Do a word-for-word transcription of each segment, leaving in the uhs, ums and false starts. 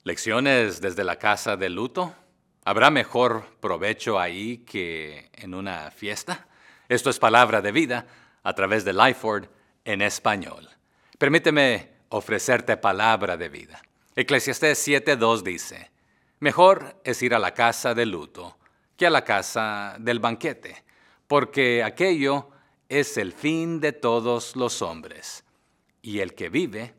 ¿Lecciones desde la casa de luto? ¿Habrá mejor provecho ahí que en una fiesta? Esto es Palabra de Vida a través de Lifeword en español. Permíteme ofrecerte palabra de vida. Eclesiastés siete dos dice, mejor es ir a la casa de luto que a la casa del banquete, porque aquello es el fin de todos los hombres, y el que vive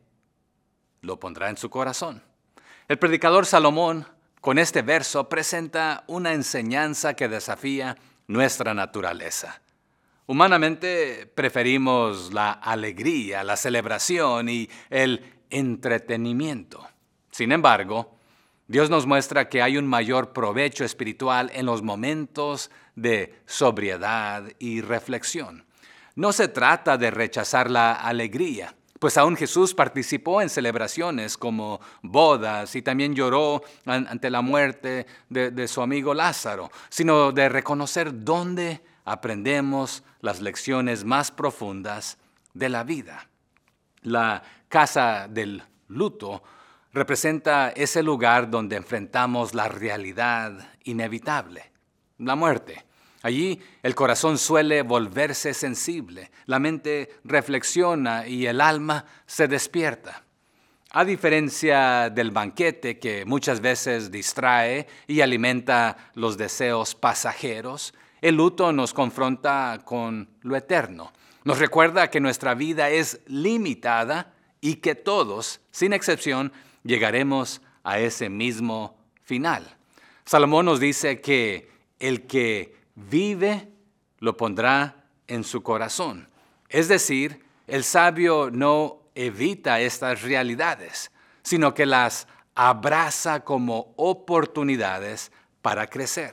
lo pondrá en su corazón. El predicador Salomón, con este verso, presenta una enseñanza que desafía nuestra naturaleza. Humanamente preferimos la alegría, la celebración y el entretenimiento. Sin embargo, Dios nos muestra que hay un mayor provecho espiritual en los momentos de sobriedad y reflexión. No se trata de rechazar la alegría, pues aún Jesús participó en celebraciones como bodas y también lloró ante la muerte de, de su amigo Lázaro, sino de reconocer dónde aprendemos las lecciones más profundas de la vida. La casa del luto representa ese lugar donde enfrentamos la realidad inevitable, la muerte. Allí el corazón suele volverse sensible, la mente reflexiona y el alma se despierta. A diferencia del banquete que muchas veces distrae y alimenta los deseos pasajeros, el luto nos confronta con lo eterno. Nos recuerda que nuestra vida es limitada y que todos, sin excepción, llegaremos a ese mismo final. Salomón nos dice que el que vive lo pondrá en su corazón. Es decir, el sabio no evita estas realidades, sino que las abraza como oportunidades para crecer.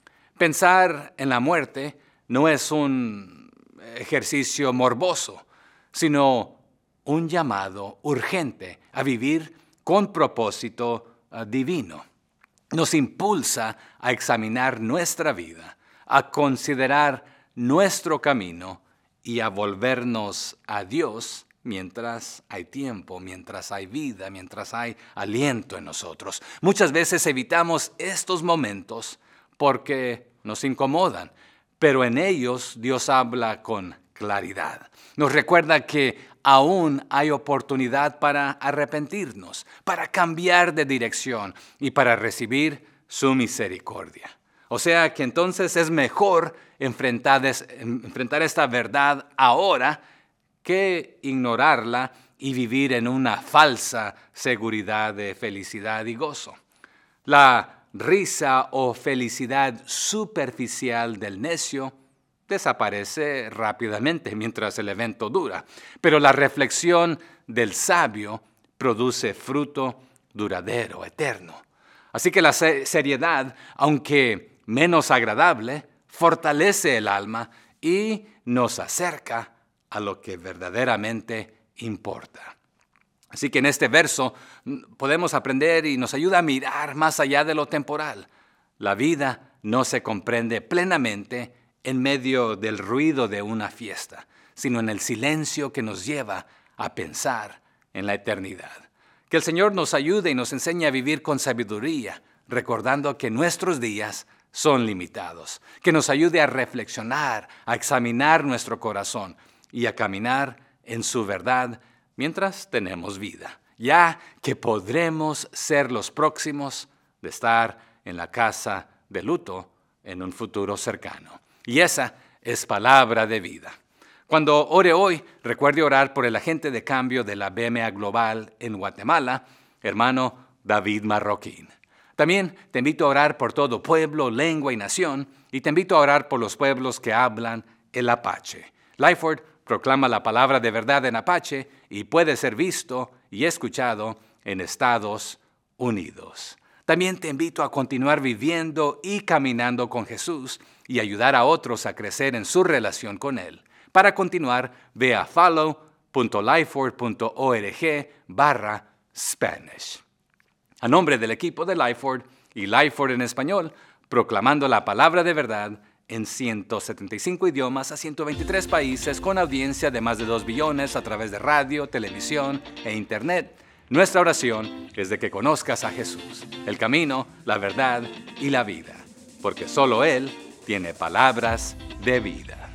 Pensar en la muerte no es un ejercicio morboso, sino un llamado urgente a vivir con propósito uh, divino. Nos impulsa a examinar nuestra vida, a considerar nuestro camino y a volvernos a Dios mientras hay tiempo, mientras hay vida, mientras hay aliento en nosotros. Muchas veces evitamos estos momentos porque nos incomodan, pero en ellos Dios habla con claridad. Nos recuerda que aún hay oportunidad para arrepentirnos, para cambiar de dirección y para recibir su misericordia. O sea que entonces es mejor enfrentar, enfrentar esta verdad ahora que ignorarla y vivir en una falsa seguridad de felicidad y gozo. La risa o felicidad superficial del necio desaparece rápidamente mientras el evento dura, pero la reflexión del sabio produce fruto duradero, eterno. Así que la seriedad, aunque menos agradable, fortalece el alma y nos acerca a lo que verdaderamente importa. Así que en este verso podemos aprender y nos ayuda a mirar más allá de lo temporal. La vida no se comprende plenamente en medio del ruido de una fiesta, sino en el silencio que nos lleva a pensar en la eternidad. Que el Señor nos ayude y nos enseñe a vivir con sabiduría, recordando que nuestros días son limitados. Que nos ayude a reflexionar, a examinar nuestro corazón y a caminar en su verdad mientras tenemos vida, ya que podremos ser los próximos de estar en la casa de luto en un futuro cercano. Y esa es palabra de vida. Cuando ore hoy, recuerde orar por el agente de cambio de la B M A Global en Guatemala, hermano David Marroquín. También te invito a orar por todo pueblo, lengua y nación, y te invito a orar por los pueblos que hablan el Apache. Lifeword proclama la palabra de verdad en Apache y puede ser visto y escuchado en Estados Unidos. También te invito a continuar viviendo y caminando con Jesús y ayudar a otros a crecer en su relación con Él. Para continuar, ve a follow.lifeword.org barra Spanish. A nombre del equipo de Lifeword y Lifeword en español, proclamando la palabra de verdad en ciento setenta y cinco idiomas a ciento veintitrés países con audiencia de más de dos billones a través de radio, televisión e internet. Nuestra oración es de que conozcas a Jesús, el camino, la verdad y la vida, porque solo Él tiene palabras de vida.